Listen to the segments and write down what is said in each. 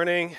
morning.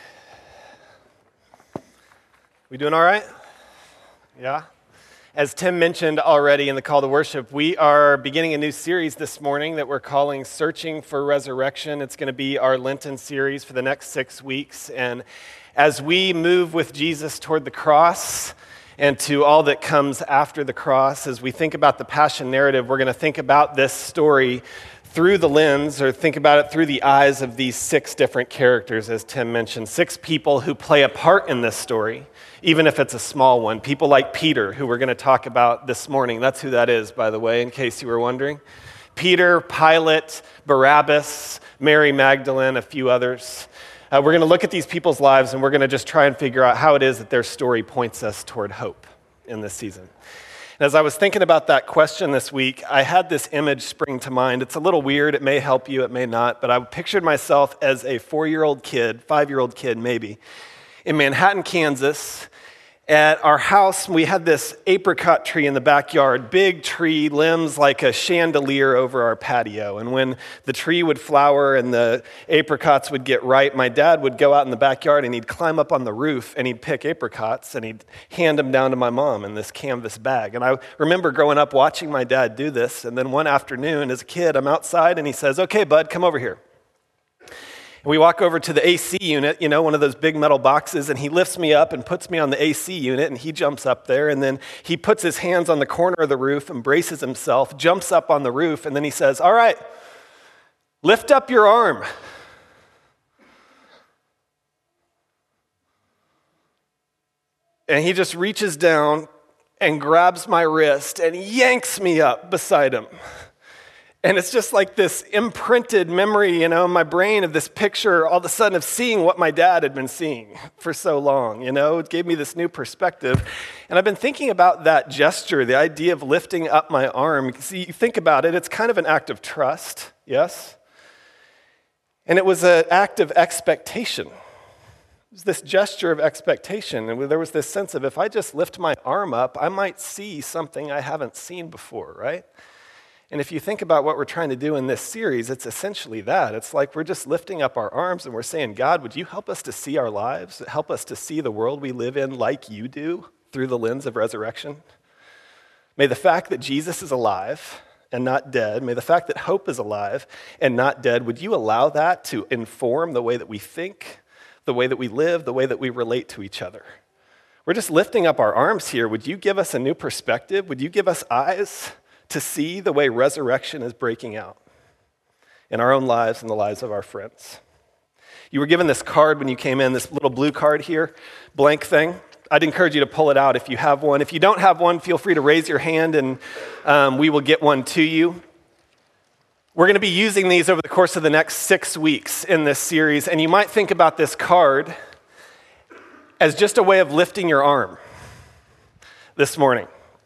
We doing all right? Yeah? As Tim mentioned already in the call to worship, we are beginning a new series this morning that we're calling Searching for Resurrection. It's going to be our Lenten series for the next 6 weeks. And as we move with Jesus toward the cross and to all that comes after the cross, as we think about the Passion narrative, we're going to think about this story through the lens, or think about it through the eyes of these 6 different characters, as Tim mentioned, 6 people who play a part in this story, even if it's a small one. People like Peter, who we're going to talk about this morning. That's who that is, by the way, in case you were wondering. Peter, Pilate, Barabbas, Mary Magdalene, a few others. We're going to look at these people's lives, and we're going to just try and figure out how it is that their story points us toward hope in this season. As I was thinking about that question this week, I had this image spring to mind. It's a little weird. It may help you. It may not. But I pictured myself as a 4-year-old kid, 5-year-old kid maybe, in Manhattan, Kansas. At our house, we had this apricot tree in the backyard, big tree, limbs like a chandelier over our patio. And when the tree would flower and the apricots would get ripe, my dad would go out in the backyard and he'd climb up on the roof and he'd pick apricots and he'd hand them down to my mom in this canvas bag. And I remember growing up watching my dad do this. And then one afternoon as a kid, I'm outside and he says, "Okay, bud, come over here." And we walk over to the AC unit, one of those big metal boxes, and he lifts me up and puts me on the AC unit, and he jumps up there, and then he puts his hands on the corner of the roof and braces himself, jumps up on the roof, and then he says, "All right, lift up your arm." And he just reaches down and grabs my wrist and yanks me up beside him. And it's just like this imprinted memory, in my brain of this picture all of a sudden of seeing what my dad had been seeing for so long, It gave me this new perspective. And I've been thinking about that gesture, the idea of lifting up my arm. See, you think about it, it's kind of an act of trust, yes? And it was an act of expectation. It was this gesture of expectation. And there was this sense of, if I just lift my arm up, I might see something I haven't seen before, right? And if you think about what we're trying to do in this series, it's essentially that. It's like we're just lifting up our arms and we're saying, "God, would you help us to see our lives, help us to see the world we live in like you do through the lens of resurrection? May the fact that Jesus is alive and not dead, may the fact that hope is alive and not dead, would you allow that to inform the way that we think, the way that we live, the way that we relate to each other? We're just lifting up our arms here. Would you give us a new perspective? Would you give us eyes to see the way resurrection is breaking out in our own lives and the lives of our friends?" You were given this card when you came in, this little blue card here, blank thing. I'd encourage you to pull it out if you have one. If you don't have one, feel free to raise your hand and we will get one to you. We're going to be using these over the course of the next 6 weeks in this series, and you might think about this card as just a way of lifting your arm this morning.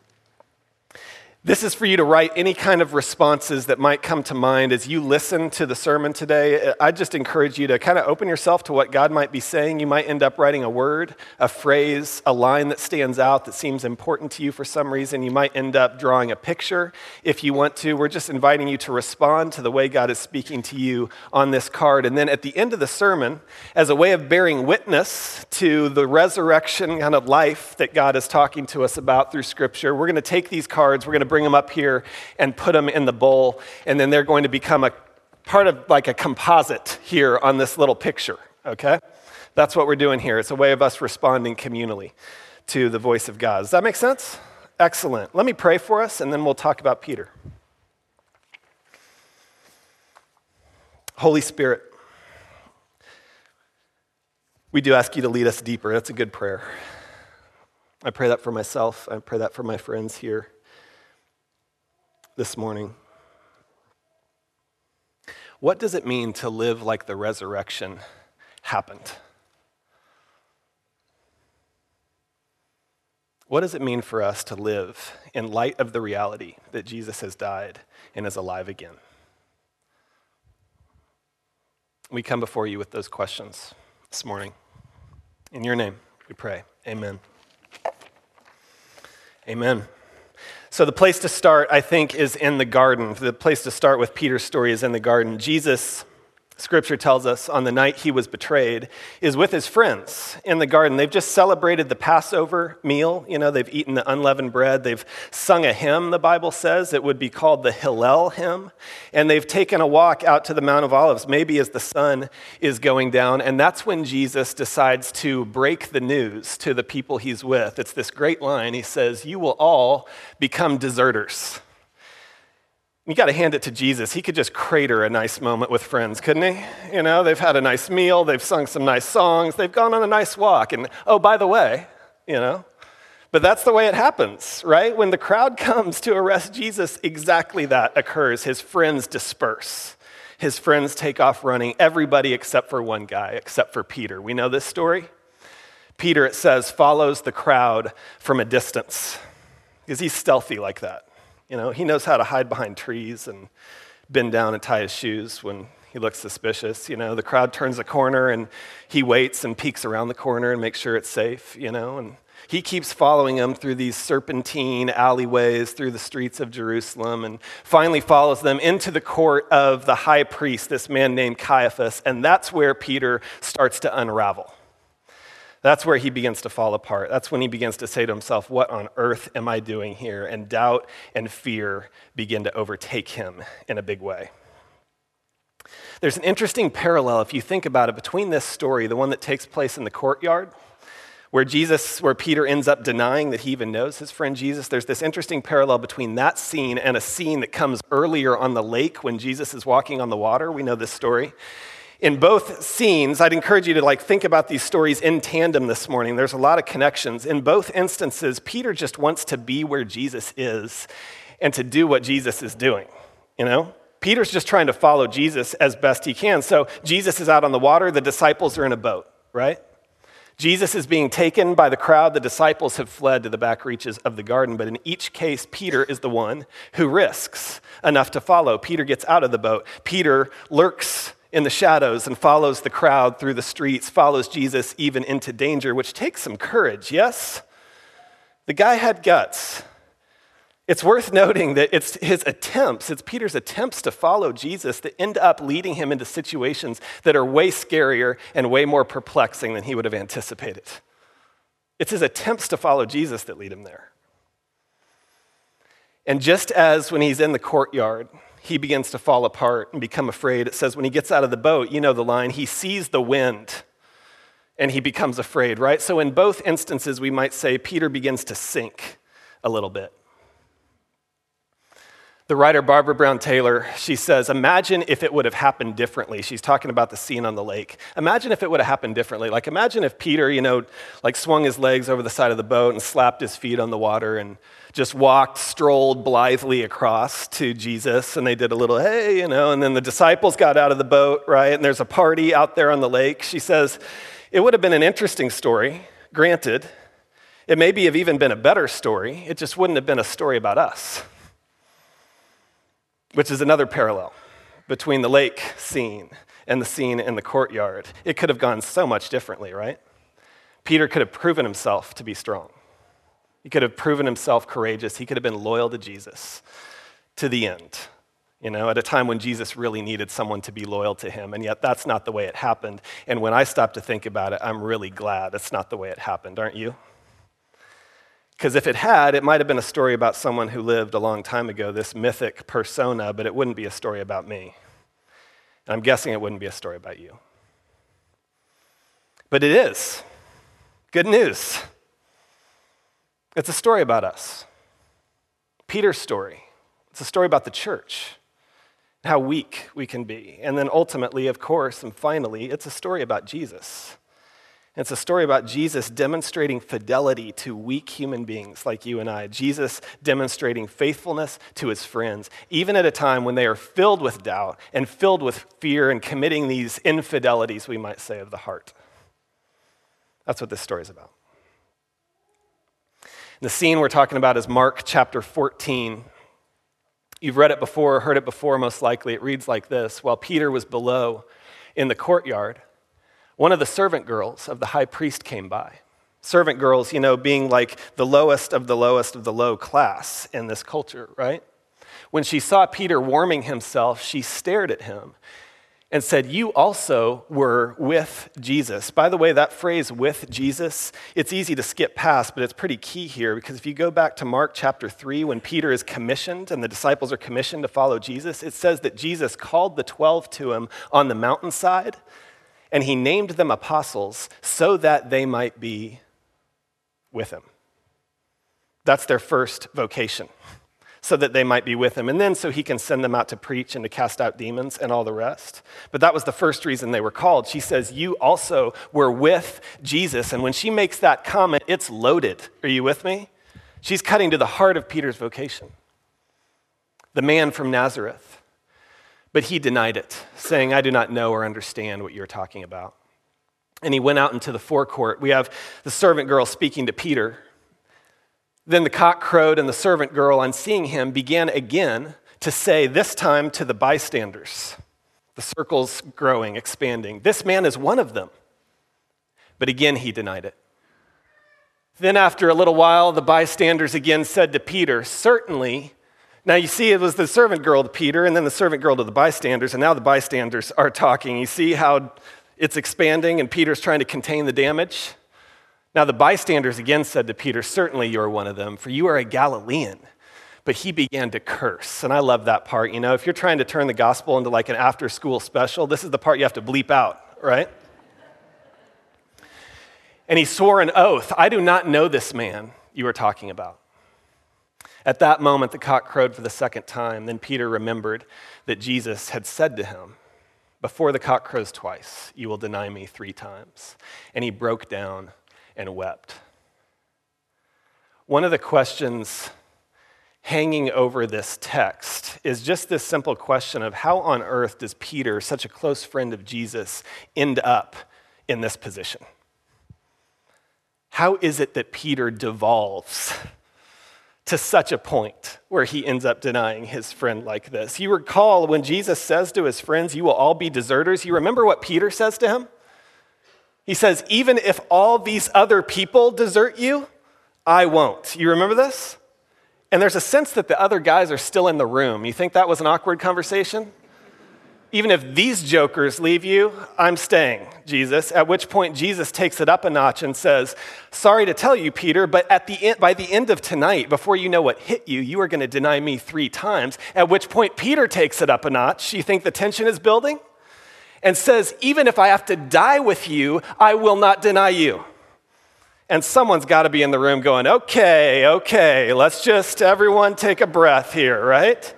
This is for you to write any kind of responses that might come to mind as you listen to the sermon today. I just encourage you to kind of open yourself to what God might be saying. You might end up writing a word, a phrase, a line that stands out that seems important to you for some reason. You might end up drawing a picture if you want to. We're just inviting you to respond to the way God is speaking to you on this card. And then at the end of the sermon, as a way of bearing witness to the resurrection kind of life that God is talking to us about through Scripture, we're going to take these cards, we're going to bring them up here and put them in the bowl, and then they're going to become a part of like a composite here on this little picture, okay? That's what we're doing here. It's a way of us responding communally to the voice of God. Does that make sense? Excellent. Let me pray for us, and then we'll talk about Peter. Holy Spirit, we do ask you to lead us deeper. That's a good prayer. I pray that for myself. I pray that for my friends here this morning. What does it mean to live like the resurrection happened? What does it mean for us to live in light of the reality that Jesus has died and is alive again? We come before you with those questions this morning. In your name, we pray. Amen. Amen. So the place to start, I think, is in the garden. The place to start with Peter's story is in the garden. Jesus Scripture tells us on the night he was betrayed is with his friends in the garden. They've just celebrated the Passover meal. They've eaten the unleavened bread. They've sung a hymn, the Bible says. It would be called the Hillel hymn. And they've taken a walk out to the Mount of Olives, maybe as the sun is going down. And that's when Jesus decides to break the news to the people he's with. It's this great line. He says, "You will all become deserters." You got to hand it to Jesus. He could just crater a nice moment with friends, couldn't he? They've had a nice meal. They've sung some nice songs. They've gone on a nice walk. And, oh, by the way, but that's the way it happens, right? When the crowd comes to arrest Jesus, exactly that occurs. His friends disperse. His friends take off running. Everybody except for one guy, except for Peter. We know this story. Peter, it says, follows the crowd from a distance because he's stealthy like that. He knows how to hide behind trees and bend down and tie his shoes when he looks suspicious. The crowd turns a corner and he waits and peeks around the corner and makes sure it's safe, and he keeps following them through these serpentine alleyways through the streets of Jerusalem and finally follows them into the court of the high priest, this man named Caiaphas, and that's where Peter starts to unravel. That's where he begins to fall apart. That's when he begins to say to himself, what on earth am I doing here? And doubt and fear begin to overtake him in a big way. There's an interesting parallel, if you think about it, between this story, the one that takes place in the courtyard, where Peter ends up denying that he even knows his friend Jesus. There's this interesting parallel between that scene and a scene that comes earlier on the lake when Jesus is walking on the water. We know this story. In both scenes, I'd encourage you to think about these stories in tandem this morning. There's a lot of connections. In both instances, Peter just wants to be where Jesus is and to do what Jesus is doing, Peter's just trying to follow Jesus as best he can. So Jesus is out on the water, the disciples are in a boat, right? Jesus is being taken by the crowd, the disciples have fled to the back reaches of the garden, but in each case, Peter is the one who risks enough to follow. Peter gets out of the boat. Peter lurks in the shadows and follows the crowd through the streets, follows Jesus even into danger, which takes some courage, yes? The guy had guts. It's worth noting that it's Peter's attempts to follow Jesus that end up leading him into situations that are way scarier and way more perplexing than he would have anticipated. It's his attempts to follow Jesus that lead him there. And just as when he's in the courtyard, he begins to fall apart and become afraid. It says when he gets out of the boat, you know the line, he sees the wind and he becomes afraid, right? So in both instances, we might say Peter begins to sink a little bit. The writer Barbara Brown Taylor, she says, imagine if it would have happened differently. She's talking about the scene on the lake. Imagine if it would have happened differently. Imagine if Peter, swung his legs over the side of the boat and slapped his feet on the water and just strolled blithely across to Jesus, and they did a little, hey, and then the disciples got out of the boat, right? And there's a party out there on the lake. She says, it would have been an interesting story, granted. It maybe have even been a better story. It just wouldn't have been a story about us. Which is another parallel between the lake scene and the scene in the courtyard. It could have gone so much differently, right? Peter could have proven himself to be strong. He could have proven himself courageous. He could have been loyal to Jesus to the end, at a time when Jesus really needed someone to be loyal to him. And yet that's not the way it happened. And when I stop to think about it, I'm really glad that's not the way it happened, aren't you? Because if it had, it might have been a story about someone who lived a long time ago, this mythic persona, but it wouldn't be a story about me. And I'm guessing it wouldn't be a story about you. But it is. Good news. It's a story about us. Peter's story. It's a story about the church, how weak we can be. And then ultimately, of course, and finally, it's a story about Jesus. It's a story about Jesus demonstrating fidelity to weak human beings like you and I. Jesus demonstrating faithfulness to his friends, even at a time when they are filled with doubt and filled with fear and committing these infidelities, we might say, of the heart. That's what this story is about. The scene we're talking about is Mark chapter 14. You've read it before, heard it before, most likely. It reads like this. While Peter was below in the courtyard, one of the servant girls of the high priest came by. Servant girls, being like the lowest of the lowest of the low class in this culture, right? When she saw Peter warming himself, she stared at him and said, you also were with Jesus. By the way, that phrase, with Jesus, it's easy to skip past, but it's pretty key here, because if you go back to Mark chapter 3, when Peter is commissioned and the disciples are commissioned to follow Jesus, it says that Jesus called the 12 to him on the mountainside, and he named them apostles so that they might be with him. That's their first vocation, so that they might be with him. And then so he can send them out to preach and to cast out demons and all the rest. But that was the first reason they were called. She says, you also were with Jesus. And when she makes that comment, it's loaded. Are you with me? She's cutting to the heart of Peter's vocation. The man from Nazareth. But he denied it, saying, I do not know or understand what you're talking about. And he went out into the forecourt. We have the servant girl speaking to Peter. Then the cock crowed, and the servant girl, on seeing him, began again to say, this time to the bystanders, the circles growing, expanding, this man is one of them. But again he denied it. Then after a little while, the bystanders again said to Peter, certainly. Now you see, it was the servant girl to Peter, and then the servant girl to the bystanders, and now the bystanders are talking. You see how it's expanding, and Peter's trying to contain the damage? Now the bystanders again said to Peter, certainly you are one of them, for you are a Galilean. But he began to curse. And I love that part. You know, if you're trying to turn the gospel into like an after-school special, this is the part you have to bleep out, right? And he swore an oath, I do not know this man you are talking about. At that moment, the cock crowed for the second time. Then Peter remembered that Jesus had said to him, before the cock crows twice, you will deny me 3 times. And he broke down and wept. One of the questions hanging over this text is just this simple question of how on earth does Peter, such a close friend of Jesus, end up in this position? How is it that Peter devolves to such a point where he ends up denying his friend like this? You recall when Jesus says to his friends, you will all be deserters. You remember what Peter says to him? He says, even if all these other people desert you, I won't. You remember this? And there's a sense that the other guys are still in the room. You think that was an awkward conversation? Even if these jokers leave you, I'm staying, Jesus. At which point Jesus takes it up a notch and says, sorry to tell you, Peter, but by the end of tonight, before you know what hit you, you are going to deny me 3 times. At which point Peter takes it up a notch. You think the tension is building? And says, even if I have to die with you, I will not deny you. And someone's got to be in the room going, okay, let's just everyone take a breath here, right?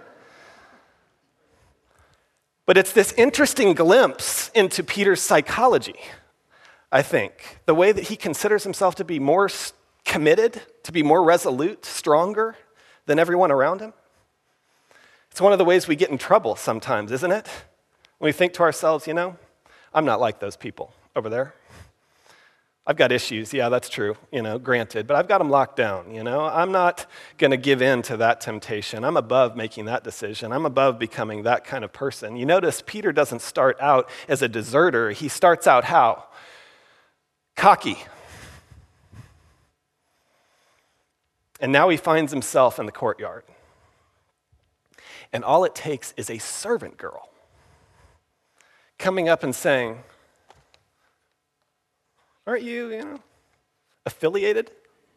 But it's this interesting glimpse into Peter's psychology, I think. The way that he considers himself to be more committed, to be more resolute, stronger than everyone around him. It's one of the ways we get in trouble sometimes, isn't it? When we think to ourselves, you know, I'm not like those people over there. I've got issues, yeah, that's true, you know, granted, but I've got them locked down, you know. I'm not going to give in to that temptation. I'm above making that decision. I'm above becoming that kind of person. You notice Peter doesn't start out as a deserter. He starts out how? Cocky. And now he finds himself in the courtyard. And all it takes is a servant girl coming up and saying, aren't you, affiliated?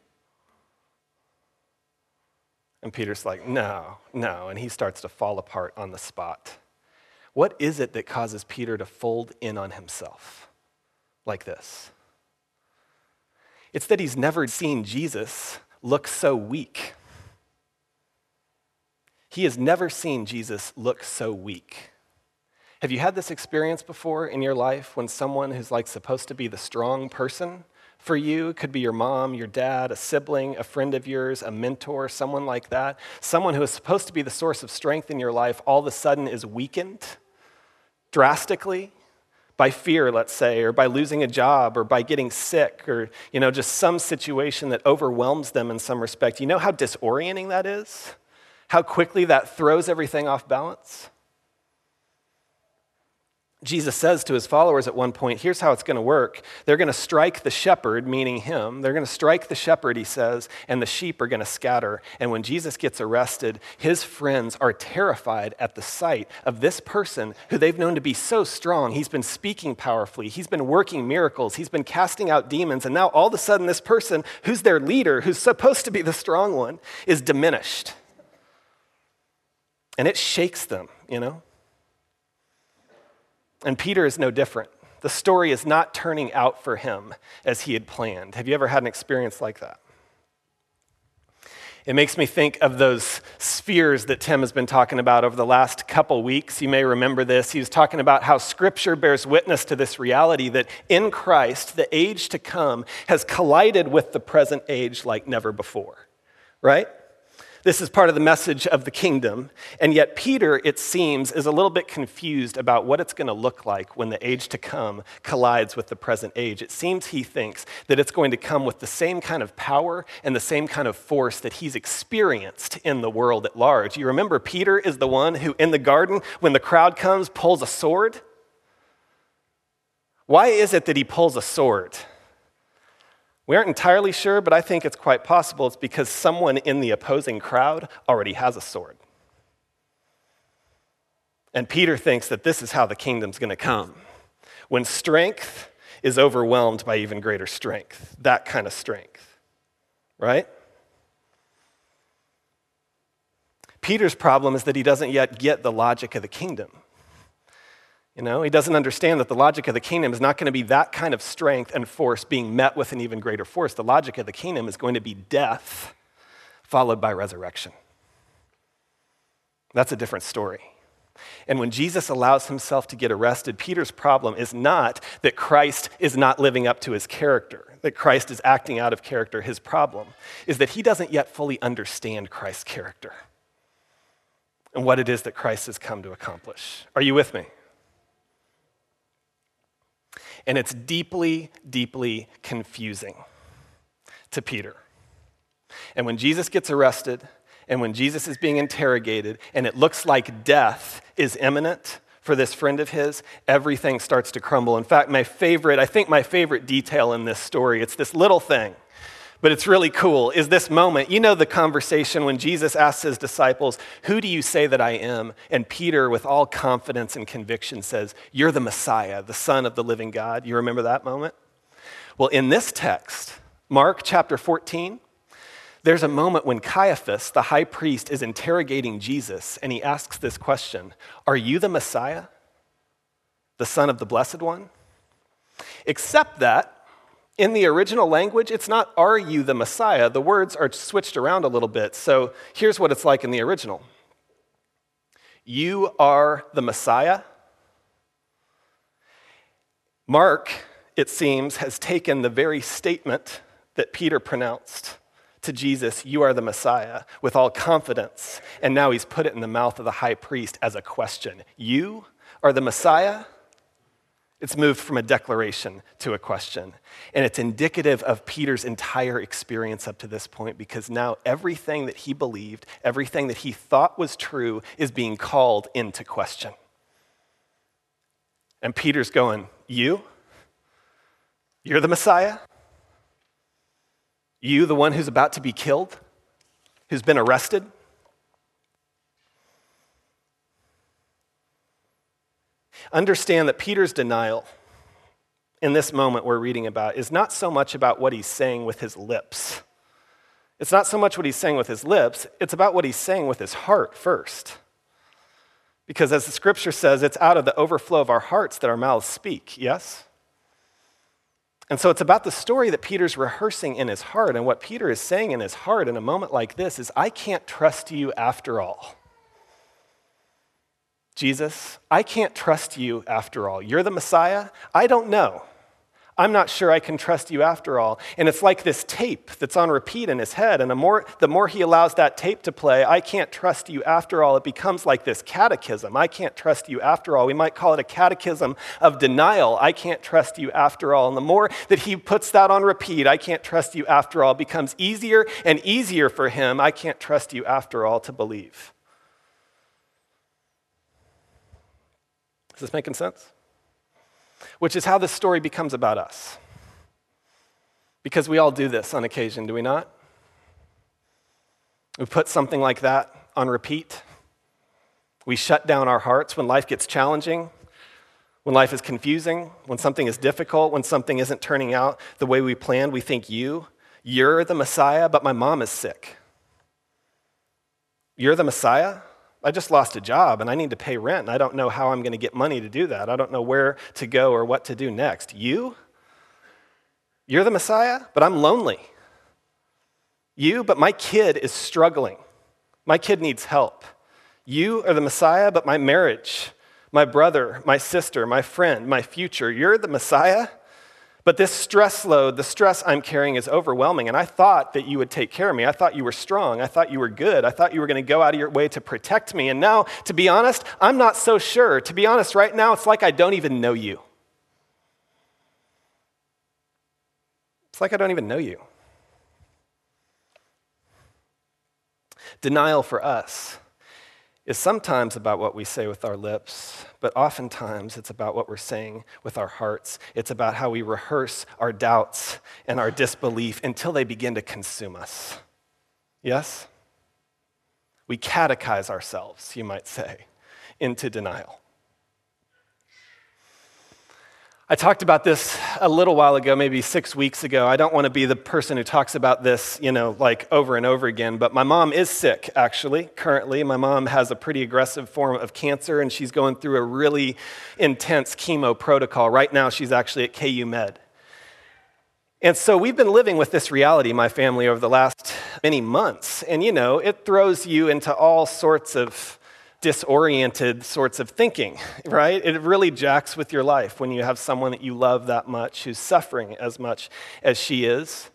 And Peter's like, no. And he starts to fall apart on the spot. What is it that causes Peter to fold in on himself like this? It's that he's never seen Jesus look so weak. He has never seen Jesus look so weak. Have you had this experience before in your life when someone who's like supposed to be the strong person for you, could be your mom, your dad, a sibling, a friend of yours, a mentor, someone like that, someone who is supposed to be the source of strength in your life, all of a sudden is weakened drastically by fear, let's say, or by losing a job, or by getting sick, or just some situation that overwhelms them in some respect? You know how disorienting that is? How quickly that throws everything off balance? Jesus says to his followers at one point, here's how it's going to work. They're going to strike the shepherd, meaning him. They're going to strike the shepherd, he says, and the sheep are going to scatter. And when Jesus gets arrested, his friends are terrified at the sight of this person who they've known to be so strong. He's been speaking powerfully. He's been working miracles. He's been casting out demons. And now all of a sudden, this person who's their leader, who's supposed to be the strong one, is diminished. And it shakes them, you know? And Peter is no different. The story is not turning out for him as he had planned. Have you ever had an experience like that? It makes me think of those spheres that Tim has been talking about over the last couple weeks. You may remember this. He was talking about how Scripture bears witness to this reality that in Christ, the age to come has collided with the present age like never before, right? This is part of the message of the kingdom, and yet Peter, it seems, is a little bit confused about what it's going to look like when the age to come collides with the present age. It seems he thinks that it's going to come with the same kind of power and the same kind of force that he's experienced in the world at large. You remember Peter is the one who, in the garden, when the crowd comes, pulls a sword? Why is it that he pulls a sword? We aren't entirely sure, but I think it's quite possible it's because someone in the opposing crowd already has a sword. And Peter thinks that this is how the kingdom's going to come. When strength is overwhelmed by even greater strength, that kind of strength, right? Peter's problem is that he doesn't yet get the logic of the kingdom. You know, he doesn't understand that the logic of the kingdom is not going to be that kind of strength and force being met with an even greater force. The logic of the kingdom is going to be death followed by resurrection. That's a different story. And when Jesus allows himself to get arrested, Peter's problem is not that Christ is not living up to his character, that Christ is acting out of character. His problem is that he doesn't yet fully understand Christ's character and what it is that Christ has come to accomplish. Are you with me? And it's deeply, deeply confusing to Peter. And when Jesus gets arrested, and when Jesus is being interrogated, and it looks like death is imminent for this friend of his, everything starts to crumble. In fact, my favorite detail in this story, it's this little thing, but it's really cool, is this moment. You know the conversation when Jesus asks his disciples, "Who do you say that I am?" And Peter, with all confidence and conviction, says, "You're the Messiah, the Son of the living God." You remember that moment? Well, in this text, Mark chapter 14, there's a moment when Caiaphas, the high priest, is interrogating Jesus, and he asks this question, "Are you the Messiah, the Son of the Blessed One?" Except that, in the original language, it's not, "Are you the Messiah?" The words are switched around a little bit. So here's what it's like in the original. "You are the Messiah." Mark, it seems, has taken the very statement that Peter pronounced to Jesus, "You are the Messiah," with all confidence, and now he's put it in the mouth of the high priest as a question. "You are the Messiah?" It's moved from a declaration to a question. And it's indicative of Peter's entire experience up to this point, because now everything that he believed, everything that he thought was true, is being called into question. And Peter's going, "You? You're the Messiah? You, the one who's about to be killed? Who's been arrested?" Understand that Peter's denial in this moment we're reading about is not so much about what he's saying with his lips. It's not so much what he's saying with his lips, it's about what he's saying with his heart first. Because as the scripture says, it's out of the overflow of our hearts that our mouths speak, yes? And so it's about the story that Peter's rehearsing in his heart, and what Peter is saying in his heart in a moment like this is, "I can't trust you after all. Jesus, I can't trust you after all. You're the Messiah? I don't know. I'm not sure I can trust you after all." And it's like this tape that's on repeat in his head, and the more he allows that tape to play, "I can't trust you after all," it becomes like this catechism. "I can't trust you after all." We might call it a catechism of denial. "I can't trust you after all." And the more that he puts that on repeat, "I can't trust you after all," becomes easier and easier for him, "I can't trust you after all," to believe. Is this making sense? which is how this story becomes about us. Because we all do this on occasion, do we not? We put something like that on repeat. We shut down our hearts when life gets challenging, when life is confusing, when something is difficult, when something isn't turning out the way we planned. We think you're the Messiah, but my mom is sick. You're the Messiah? I just lost a job and I need to pay rent and I don't know how I'm going to get money to do that. I don't know where to go or what to do next. You're the Messiah, but I'm lonely. But my kid is struggling. My kid needs help. You are the Messiah, but my marriage, my brother, my sister, my friend, my future, you're the Messiah? But this stress load, the stress I'm carrying is overwhelming, and I thought that you would take care of me. I thought you were strong. I thought you were good. I thought you were going to go out of your way to protect me, and now, to be honest, I'm not so sure. To be honest, right now, it's like I don't even know you. It's like I don't even know you. Denial for us is sometimes about what we say with our lips, but oftentimes it's about what we're saying with our hearts. It's about how we rehearse our doubts and our disbelief until they begin to consume us. Yes? We catechize ourselves, you might say, into denial. I talked about this a little while ago, maybe 6 weeks ago. I don't want to be the person who talks about this, like over and over again, but my mom is sick, actually, currently. My mom has a pretty aggressive form of cancer, and she's going through a really intense chemo protocol. Right now, she's actually at KU Med. And so we've been living with this reality, my family, over the last many months. And, it throws you into all sorts of disoriented sorts of thinking, right? It really jacks with your life when you have someone that you love that much who's suffering as much as she is.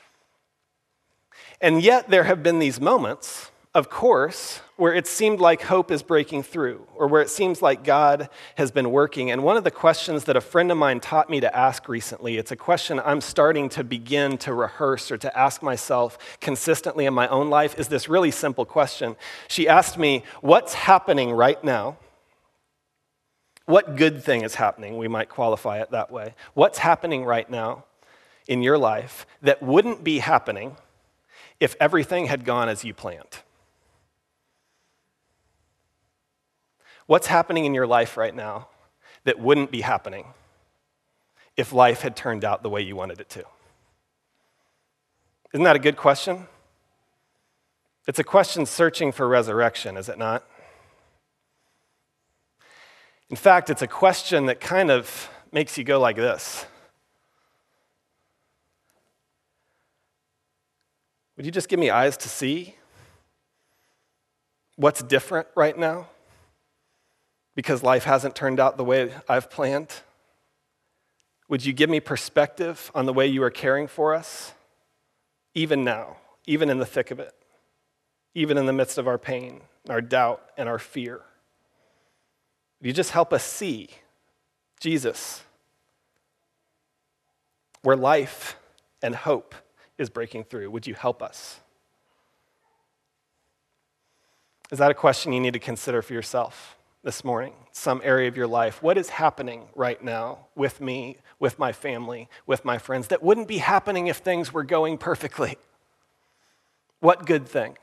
And yet there have been these moments, of course, where it seemed like hope is breaking through, or where it seems like God has been working. And one of the questions that a friend of mine taught me to ask recently, it's a question I'm starting to begin to rehearse or to ask myself consistently in my own life, is this really simple question. She asked me, what's happening right now? What good thing is happening? We might qualify it that way. What's happening right now in your life that wouldn't be happening if everything had gone as you planned? What's happening in your life right now that wouldn't be happening if life had turned out the way you wanted it to? Isn't that a good question? It's a question searching for resurrection, is it not? In fact, it's a question that kind of makes you go like this. Would you just give me eyes to see what's different right now? Because life hasn't turned out the way I've planned? Would you give me perspective on the way you are caring for us? Even now, even in the thick of it, even in the midst of our pain, our doubt, and our fear. Would you just help us see Jesus, where life and hope is breaking through? Would you help us? Is that a question you need to consider for yourself this morning? Some area of your life. What is happening right now with me, with my family, with my friends that wouldn't be happening if things were going perfectly? What good thing?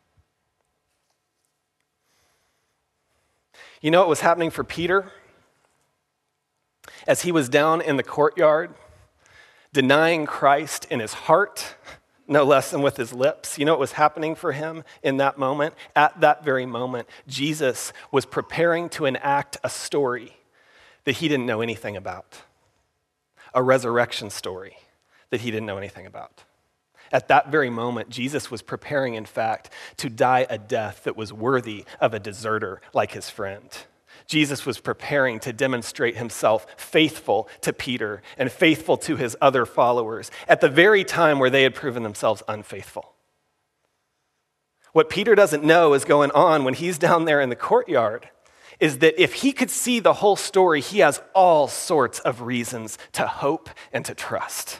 You know what was happening for Peter? As he was down in the courtyard, denying Christ in his heart, no less than with his lips. You know what was happening for him in that moment? At that very moment, Jesus was preparing to enact a story that he didn't know anything about. A resurrection story that he didn't know anything about. At that very moment, Jesus was preparing, in fact, to die a death that was worthy of a deserter like his friend. Jesus was preparing to demonstrate himself faithful to Peter and faithful to his other followers at the very time where they had proven themselves unfaithful. What Peter doesn't know is going on when he's down there in the courtyard is that if he could see the whole story, he has all sorts of reasons to hope and to trust.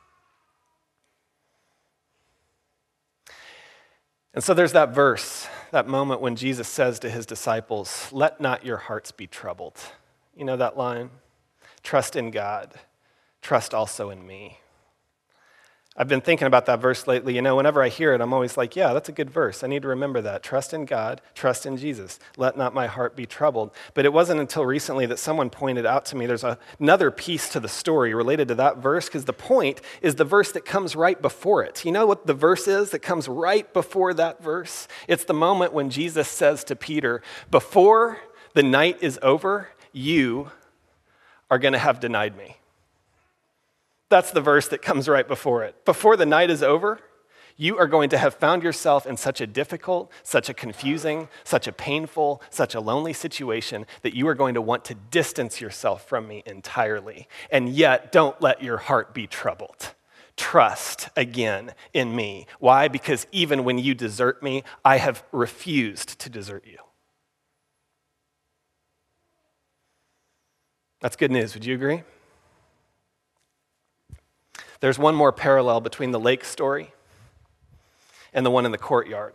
And so there's that verse that moment when Jesus says to his disciples, "Let not your hearts be troubled." You know that line? Trust in God. Trust also in me. I've been thinking about that verse lately. Whenever I hear it, I'm always like, yeah, that's a good verse. I need to remember that. Trust in God, trust in Jesus. Let not my heart be troubled. But it wasn't until recently that someone pointed out to me there's another piece to the story related to that verse, because the point is the verse that comes right before it. You know what the verse is that comes right before that verse? It's the moment when Jesus says to Peter, "Before the night is over, you are going to have denied me." That's the verse that comes right before it. Before the night is over, you are going to have found yourself in such a difficult, such a confusing, such a painful, such a lonely situation that you are going to want to distance yourself from me entirely. And yet, don't let your heart be troubled. Trust again in me. Why? Because even when you desert me, I have refused to desert you. That's good news. Would you agree? There's one more parallel between the lake story and the one in the courtyard.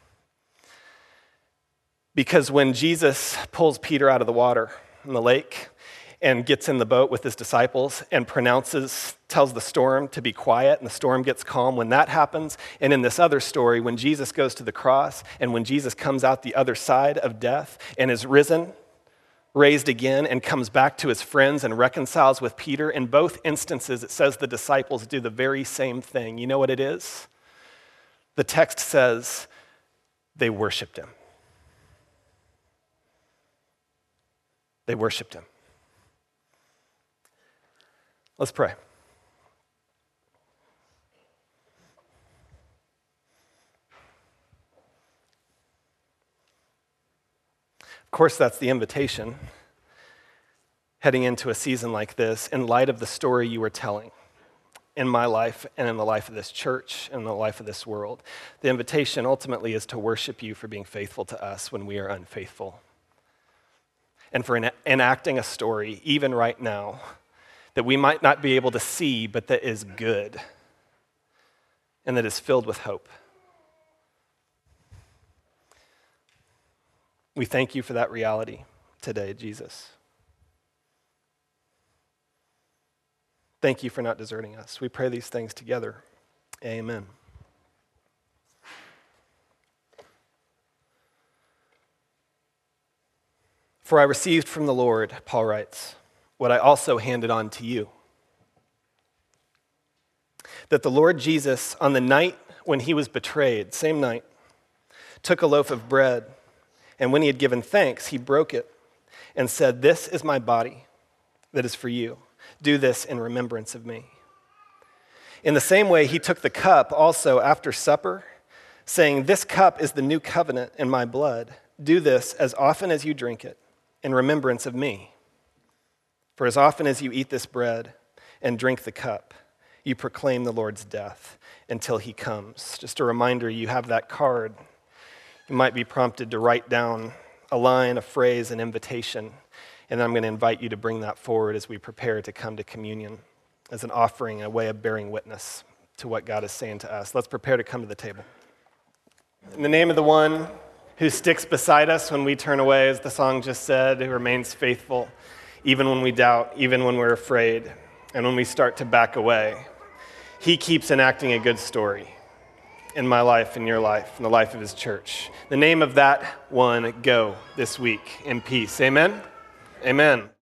Because when Jesus pulls Peter out of the water in the lake and gets in the boat with his disciples and tells the storm to be quiet, and the storm gets calm, when that happens, and in this other story, when Jesus goes to the cross and when Jesus comes out the other side of death and is risen, raised again, and comes back to his friends and reconciles with Peter, in both instances, it says the disciples do the very same thing. You know what it is? The text says they worshiped him. They worshiped him. Let's pray. Of course, that's the invitation heading into a season like this in light of the story you were telling in my life and in the life of this church and the life of this world. The invitation ultimately is to worship you for being faithful to us when we are unfaithful, and for enacting a story, even right now, that we might not be able to see, but that is good and that is filled with hope. We thank you for that reality today, Jesus. Thank you for not deserting us. We pray these things together. Amen. For I received from the Lord, Paul writes, what I also handed on to you. That the Lord Jesus, on the night when he was betrayed, same night, took a loaf of bread, and when he had given thanks, he broke it and said, "This is my body that is for you. Do this in remembrance of me." In the same way, he took the cup also after supper, saying, "This cup is the new covenant in my blood. Do this as often as you drink it in remembrance of me. For as often as you eat this bread and drink the cup, you proclaim the Lord's death until he comes." Just a reminder, you have that card. You might be prompted to write down a line, a phrase, an invitation, and I'm going to invite you to bring that forward as we prepare to come to communion as an offering, a way of bearing witness to what God is saying to us. Let's prepare to come to the table. In the name of the one who sticks beside us when we turn away, as the song just said, who remains faithful, even when we doubt, even when we're afraid, and when we start to back away. He keeps enacting a good story in my life, in your life, in the life of his church. The name of that one, go this week in peace. Amen? Amen.